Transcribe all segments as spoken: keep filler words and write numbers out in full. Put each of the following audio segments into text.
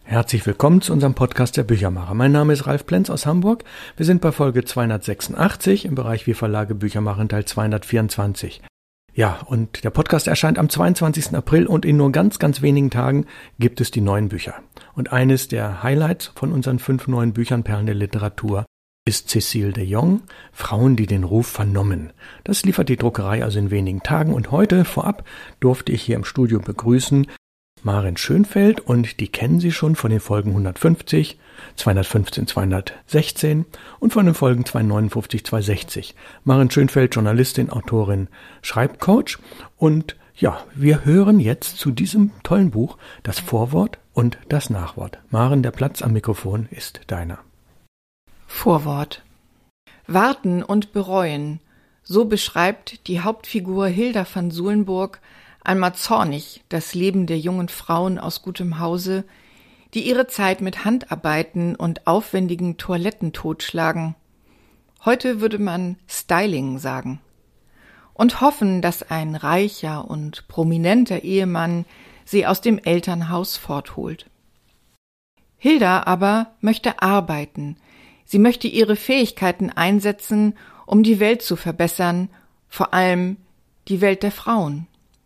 Herzlich willkommen zu unserem Podcast der Büchermacher. Mein Name ist Ralf Plenz aus Hamburg. Wir sind bei Folge zweihundertsechsundachtzig im Bereich Wir Verlage Büchermacher Teil zweihundertvierundzwanzig. Ja, und der Podcast erscheint am zweiundzwanzigsten April und in nur ganz, ganz wenigen Tagen gibt es die neuen Bücher. Und eines der Highlights von unseren fünf neuen Büchern Perlen der Literatur ist Cécile de Jong, Frauen, die den Ruf vernommen. Das liefert die Druckerei also in wenigen Tagen und heute vorab durfte ich hier im Studio begrüßen Maren Schönfeld, und die kennen Sie schon von den Folgen hundertfünfzig, zweihundertfünfzehn, zweihundertsechzehn und von den Folgen zweihundertneunundfünfzig, zweihundertsechzig. Maren Schönfeld, Journalistin, Autorin, Schreibcoach, und ja, wir hören jetzt zu diesem tollen Buch das Vorwort und das Nachwort. Maren, der Platz am Mikrofon ist deiner. Vorwort. Warten und bereuen, so beschreibt die Hauptfigur Hilda van Sulenburg einmal zornig das Leben der jungen Frauen aus gutem Hause, die ihre Zeit mit Handarbeiten und aufwendigen Toiletten totschlagen. Heute würde man Styling sagen. Und hoffen, dass ein reicher und prominenter Ehemann sie aus dem Elternhaus fortholt. Hilda aber möchte arbeiten. Sie möchte ihre Fähigkeiten einsetzen, um die Welt zu verbessern, vor allem die Welt der Frauen.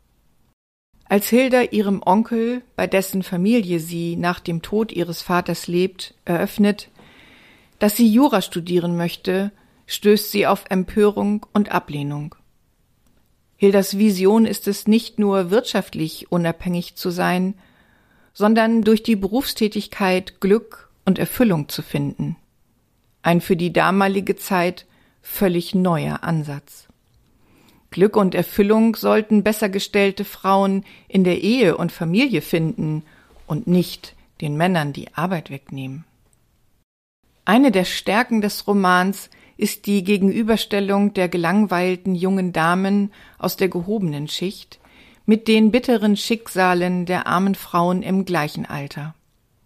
Als Hilda ihrem Onkel, bei dessen Familie sie nach dem Tod ihres Vaters lebt, eröffnet, dass sie Jura studieren möchte, stößt sie auf Empörung und Ablehnung. Hildas Vision ist es, nicht nur wirtschaftlich unabhängig zu sein, sondern durch die Berufstätigkeit Glück und Erfüllung zu finden. Ein für die damalige Zeit völlig neuer Ansatz. Glück und Erfüllung sollten besser gestellte Frauen in der Ehe und Familie finden und nicht den Männern die Arbeit wegnehmen. Eine der Stärken des Romans ist die Gegenüberstellung der gelangweilten jungen Damen aus der gehobenen Schicht mit den bitteren Schicksalen der armen Frauen im gleichen Alter.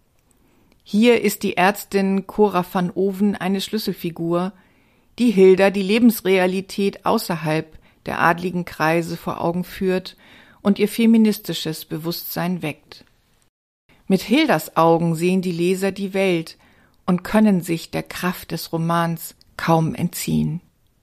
Hier ist die Ärztin Cora van Oven eine Schlüsselfigur, die Hilda die Lebensrealität außerhalb der adligen Kreise vor Augen führt und ihr feministisches Bewusstsein weckt. Mit Hildas Augen sehen die Leser die Welt und können sich der Kraft des Romans kaum entziehen.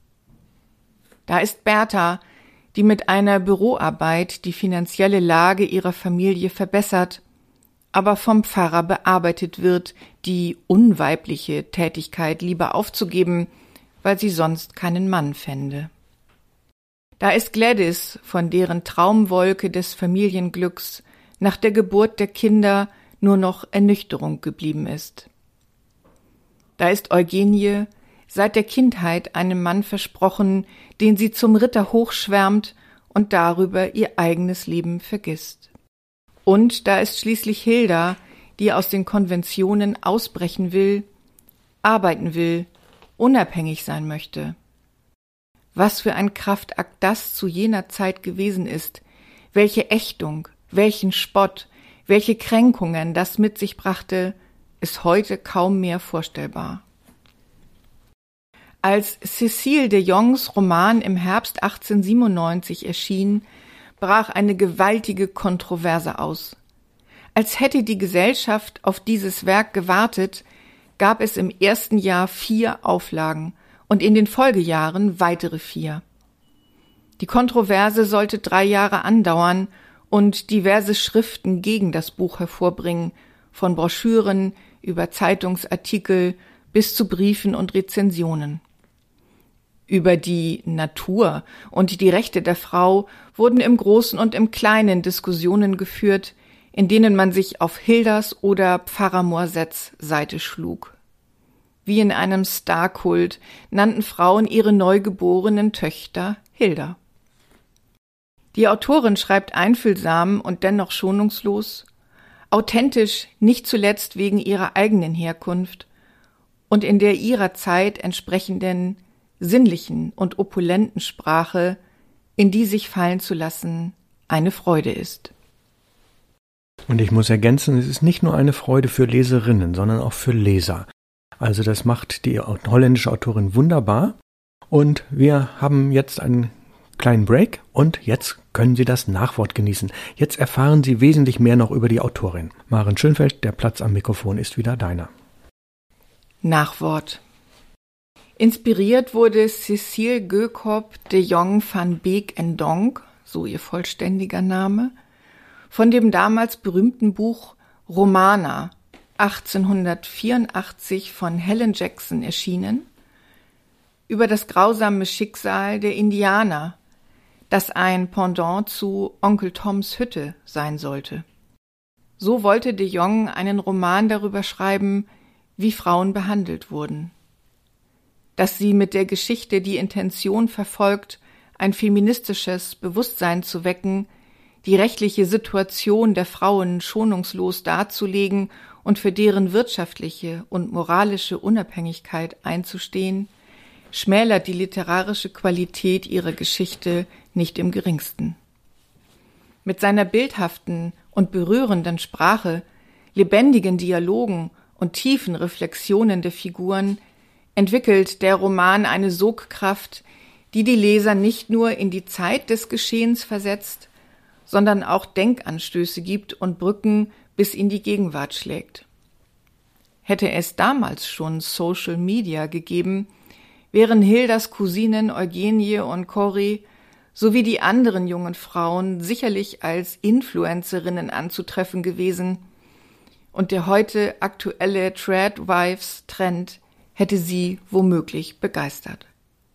Da ist Bertha, die mit einer Büroarbeit die finanzielle Lage ihrer Familie verbessert, aber vom Pfarrer bearbeitet wird, die unweibliche Tätigkeit lieber aufzugeben, weil sie sonst keinen Mann fände. Da ist Gladys, von deren Traumwolke des Familienglücks nach der Geburt der Kinder nur noch Ernüchterung geblieben ist. Da ist Eugenie, seit der Kindheit einem Mann versprochen, den sie zum Ritter hochschwärmt und darüber ihr eigenes Leben vergisst. Und da ist schließlich Hilda, die aus den Konventionen ausbrechen will, arbeiten will, unabhängig sein möchte. Was für ein Kraftakt das zu jener Zeit gewesen ist, welche Ächtung, welchen Spott, welche Kränkungen das mit sich brachte, ist heute kaum mehr vorstellbar. Als Cécile de Jongs Roman im Herbst achtzehnhundertsiebenundneunzig erschien, brach eine gewaltige Kontroverse aus. Als hätte die Gesellschaft auf dieses Werk gewartet, gab es im ersten Jahr vier Auflagen und in den Folgejahren weitere vier. Die Kontroverse sollte drei Jahre andauern und diverse Schriften gegen das Buch hervorbringen, von Broschüren über Zeitungsartikel bis zu Briefen und Rezensionen. Über die Natur und die Rechte der Frau wurden im Großen und im Kleinen Diskussionen geführt, in denen man sich auf Hildas oder Pfarrer Morsets Seite schlug. Wie in einem Starkult nannten Frauen ihre neugeborenen Töchter Hilda. Die Autorin schreibt einfühlsam und dennoch schonungslos, authentisch nicht zuletzt wegen ihrer eigenen Herkunft und in der ihrer Zeit entsprechenden sinnlichen und opulenten Sprache, in die sich fallen zu lassen eine Freude ist. Und ich muss ergänzen, es ist nicht nur eine Freude für Leserinnen, sondern auch für Leser. Also das macht die holländische Autorin wunderbar. Und wir haben jetzt einen kleinen Break und jetzt können Sie das Nachwort genießen. Jetzt erfahren Sie wesentlich mehr noch über die Autorin. Maren Schönfeld, der Platz am Mikrofon ist wieder deiner. Nachwort. Inspiriert wurde Cécile Gökop de Jong van Beek en Donk, so ihr vollständiger Name, von dem damals berühmten Buch Romana, achtzehnhundertvierundachtzig von Helen Jackson erschienen, über das grausame Schicksal der Indianer, das ein Pendant zu Onkel Toms Hütte sein sollte. So wollte de Jong einen Roman darüber schreiben, wie Frauen behandelt wurden. Dass sie mit der Geschichte die Intention verfolgt, ein feministisches Bewusstsein zu wecken, die rechtliche Situation der Frauen schonungslos darzulegen und für deren wirtschaftliche und moralische Unabhängigkeit einzustehen, schmälert die literarische Qualität ihrer Geschichte nicht im geringsten. Mit seiner bildhaften und berührenden Sprache, lebendigen Dialogen und tiefen Reflexionen der Figuren entwickelt der Roman eine Sogkraft, die die Leser nicht nur in die Zeit des Geschehens versetzt, sondern auch Denkanstöße gibt und Brücken bis in die Gegenwart schlägt. Hätte es damals schon Social Media gegeben, wären Hildas Cousinen Eugenie und Cory sowie die anderen jungen Frauen sicherlich als Influencerinnen anzutreffen gewesen, und der heute aktuelle Tradwives-Trend hätte sie womöglich begeistert.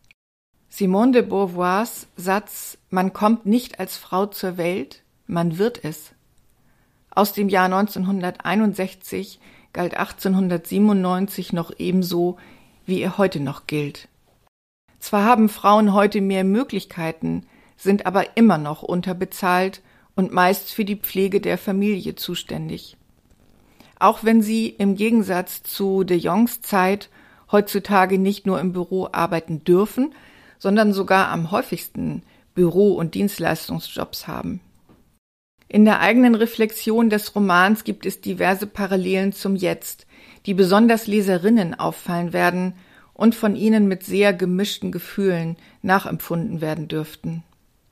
Simone de Beauvoirs Satz »Man kommt nicht als Frau zur Welt, man wird es« aus dem Jahr neunzehnhunderteinundsechzig galt achtzehnhundertsiebenundneunzig noch ebenso, wie er heute noch gilt. Zwar haben Frauen heute mehr Möglichkeiten, sind aber immer noch unterbezahlt und meist für die Pflege der Familie zuständig. Auch wenn sie im Gegensatz zu de Jongs Zeit heutzutage nicht nur im Büro arbeiten dürfen, sondern sogar am häufigsten Büro- und Dienstleistungsjobs haben. In der eigenen Reflexion des Romans gibt es diverse Parallelen zum Jetzt, die besonders Leserinnen auffallen werden und von ihnen mit sehr gemischten Gefühlen nachempfunden werden dürften.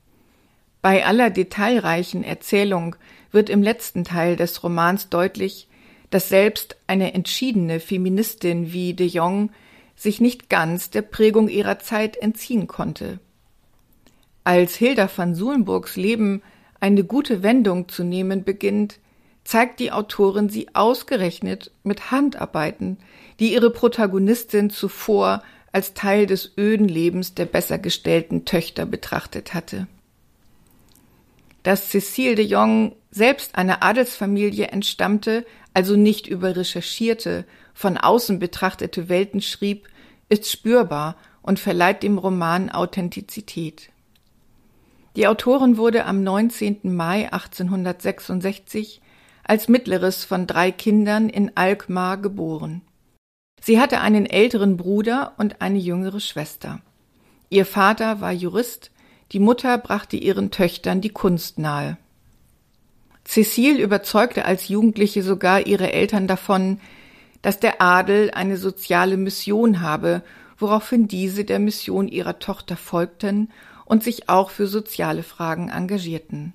Bei aller detailreichen Erzählung wird im letzten Teil des Romans deutlich, dass selbst eine entschiedene Feministin wie de Jong sich nicht ganz der Prägung ihrer Zeit entziehen konnte. Als Hilda van Sulenburgs Leben eine gute Wendung zu nehmen beginnt, zeigt die Autorin sie ausgerechnet mit Handarbeiten, die ihre Protagonistin zuvor als Teil des öden Lebens der besser gestellten Töchter betrachtet hatte. Dass Cécile de Jong selbst einer Adelsfamilie entstammte, also nicht über recherchierte, von außen betrachtete Welten schrieb, ist spürbar und verleiht dem Roman Authentizität. Die Autorin wurde am neunzehnten Mai achtzehnhundertsechsundsechzig als mittleres von drei Kindern in Alkmaar geboren. Sie hatte einen älteren Bruder und eine jüngere Schwester. Ihr Vater war Jurist, die Mutter brachte ihren Töchtern die Kunst nahe. Cécile überzeugte als Jugendliche sogar ihre Eltern davon, dass der Adel eine soziale Mission habe, woraufhin diese der Mission ihrer Tochter folgten und sich auch für soziale Fragen engagierten.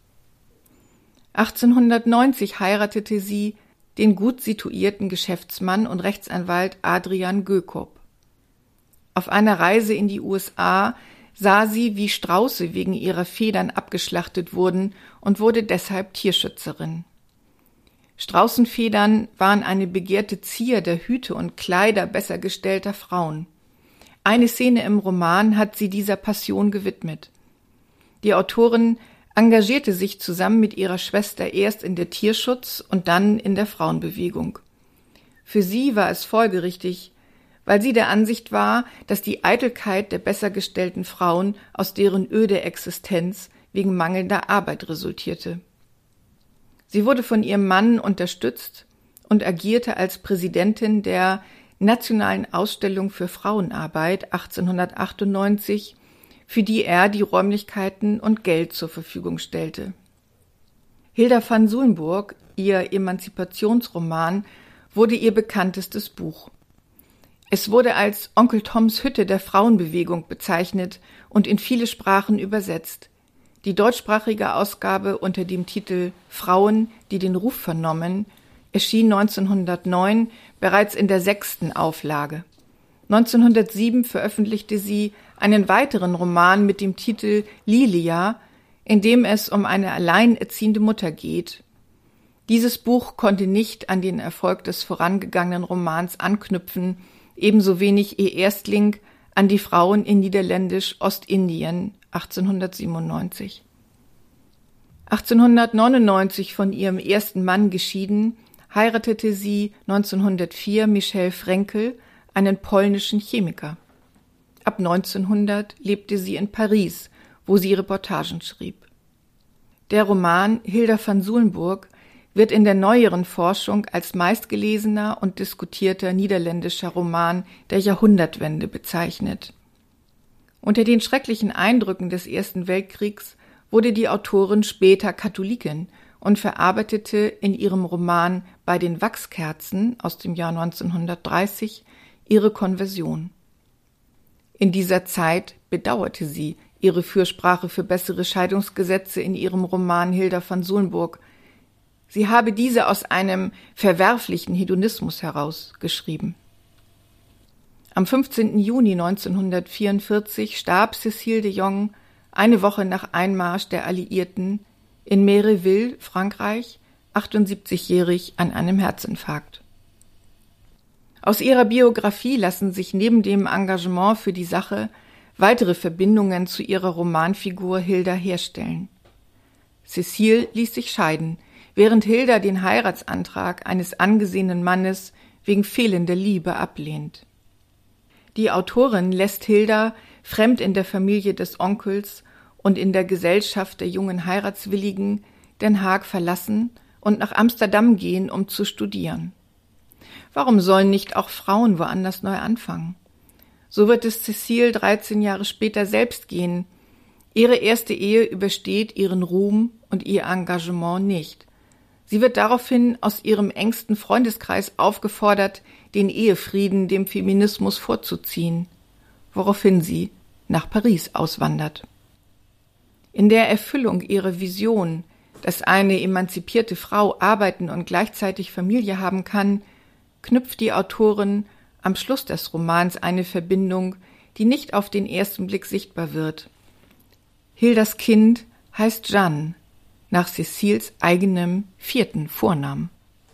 achtzehnhundertneunzig heiratete sie den gut situierten Geschäftsmann und Rechtsanwalt Adrian Gökop. Auf einer Reise in die U S A sah sie, wie Strauße wegen ihrer Federn abgeschlachtet wurden und wurde deshalb Tierschützerin. Straußenfedern waren eine begehrte Zier der Hüte und Kleider besser gestellter Frauen. Eine Szene im Roman hat sie dieser Passion gewidmet. Die Autorin engagierte sich zusammen mit ihrer Schwester erst in der Tierschutz- und dann in der Frauenbewegung. Für sie war es folgerichtig, weil sie der Ansicht war, dass die Eitelkeit der besser gestellten Frauen aus deren öde Existenz wegen mangelnder Arbeit resultierte. Sie wurde von ihrem Mann unterstützt und agierte als Präsidentin der Nationalen Ausstellung für Frauenarbeit achtzehnhundertachtundneunzig, für die er die Räumlichkeiten und Geld zur Verfügung stellte. Hilda van Sulenburg, ihr Emanzipationsroman, wurde ihr bekanntestes Buch. Es wurde als Onkel Toms Hütte der Frauenbewegung bezeichnet und in viele Sprachen übersetzt. Die deutschsprachige Ausgabe unter dem Titel »Frauen, die den Ruf vernommen« erschien neunzehnhundertneun bereits in der sechsten Auflage. neunzehnhundertsieben veröffentlichte sie einen weiteren Roman mit dem Titel »Lilia«, in dem es um eine alleinerziehende Mutter geht. Dieses Buch konnte nicht an den Erfolg des vorangegangenen Romans anknüpfen, ebenso wenig ihr Erstling an die Frauen in Niederländisch-Ostindien achtzehnhundertsiebenundneunzig. achtzehnhundertneunundneunzig von ihrem ersten Mann geschieden, heiratete sie neunzehnhundertvier Michel Frenkel, einen polnischen Chemiker. Ab neunzehnhundert lebte sie in Paris, wo sie Reportagen schrieb. Der Roman Hilda van Zulenburg wird in der neueren Forschung als meistgelesener und diskutierter niederländischer Roman der Jahrhundertwende bezeichnet. Unter den schrecklichen Eindrücken des Ersten Weltkriegs wurde die Autorin später Katholikin und verarbeitete in ihrem Roman Bei den Wachskerzen aus dem Jahr neunzehnhundertdreißig ihre Konversion. In dieser Zeit bedauerte sie ihre Fürsprache für bessere Scheidungsgesetze in ihrem Roman Hilda van Zulenburg. Sie habe diese aus einem verwerflichen Hedonismus heraus geschrieben. Am fünfzehnten Juni neunzehnhundertvierundvierzig starb Cécile de Jong eine Woche nach Einmarsch der Alliierten in Méréville, Frankreich, achtundsiebzigjährig an einem Herzinfarkt. Aus ihrer Biografie lassen sich neben dem Engagement für die Sache weitere Verbindungen zu ihrer Romanfigur Hilda herstellen. Cécile ließ sich scheiden, während Hilda den Heiratsantrag eines angesehenen Mannes wegen fehlender Liebe ablehnt. Die Autorin lässt Hilda, fremd in der Familie des Onkels und in der Gesellschaft der jungen Heiratswilligen, Den Haag verlassen und nach Amsterdam gehen, um zu studieren. Warum sollen nicht auch Frauen woanders neu anfangen? So wird es Cécile dreizehn Jahre später selbst gehen. Ihre erste Ehe übersteht ihren Ruhm und ihr Engagement nicht. Sie wird daraufhin aus ihrem engsten Freundeskreis aufgefordert, den Ehefrieden dem Feminismus vorzuziehen, woraufhin sie nach Paris auswandert. In der Erfüllung ihrer Vision, dass eine emanzipierte Frau arbeiten und gleichzeitig Familie haben kann, knüpft die Autorin am Schluss des Romans eine Verbindung, die nicht auf den ersten Blick sichtbar wird. Hildas Kind heißt Jeanne, nach Céciles eigenem vierten Vornamen.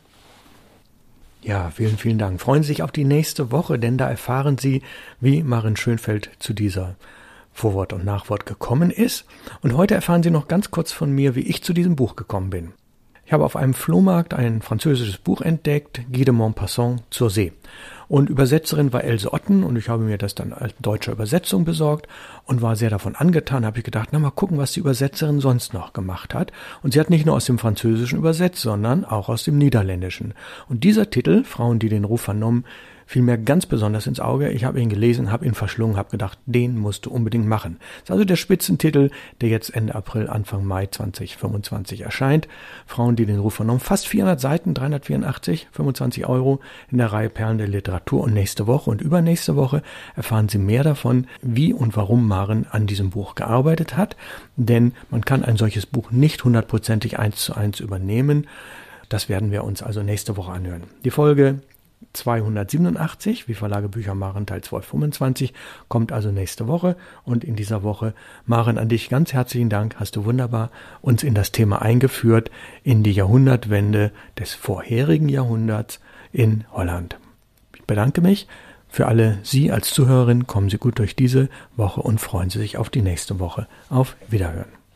Ja, vielen, vielen Dank. Freuen Sie sich auf die nächste Woche, denn da erfahren Sie, wie Maren Schönfeld zu dieser Vorwort und Nachwort gekommen ist. Und heute erfahren Sie noch ganz kurz von mir, wie ich zu diesem Buch gekommen bin. Ich habe auf einem Flohmarkt ein französisches Buch entdeckt, Guy de Maupassant zur See. Und Übersetzerin war Else Otten und ich habe mir das dann als deutsche Übersetzung besorgt und war sehr davon angetan, habe ich gedacht, na mal gucken, was die Übersetzerin sonst noch gemacht hat. Und sie hat nicht nur aus dem Französischen übersetzt, sondern auch aus dem Niederländischen. Und dieser Titel, Frauen, die den Ruf vernommen, fiel mir ganz besonders ins Auge. Ich habe ihn gelesen, habe ihn verschlungen, habe gedacht, den musst du unbedingt machen. Das ist also der Spitzentitel, der jetzt Ende April, Anfang Mai zweitausendfünfundzwanzig erscheint. Frauen, die den Ruf vernommen. Fast vierhundert Seiten, dreihundertvierundachtzig, fünfundzwanzig Euro in der Reihe Perlen der Literatur. Und nächste Woche und übernächste Woche erfahren Sie mehr davon, wie und warum Maren an diesem Buch gearbeitet hat. Denn man kann ein solches Buch nicht hundertprozentig eins zu eins übernehmen. Das werden wir uns also nächste Woche anhören. Die Folge zweihundertsiebenundachtzig, wie Verlage Bücher Maren, Teil zweihundertfünfundzwanzig, kommt also nächste Woche. Und in dieser Woche, Maren, an dich ganz herzlichen Dank, hast du wunderbar uns in das Thema eingeführt, in die Jahrhundertwende des vorherigen Jahrhunderts in Holland. Ich bedanke mich. Für alle Sie als Zuhörerin, kommen Sie gut durch diese Woche und freuen Sie sich auf die nächste Woche. Auf Wiederhören.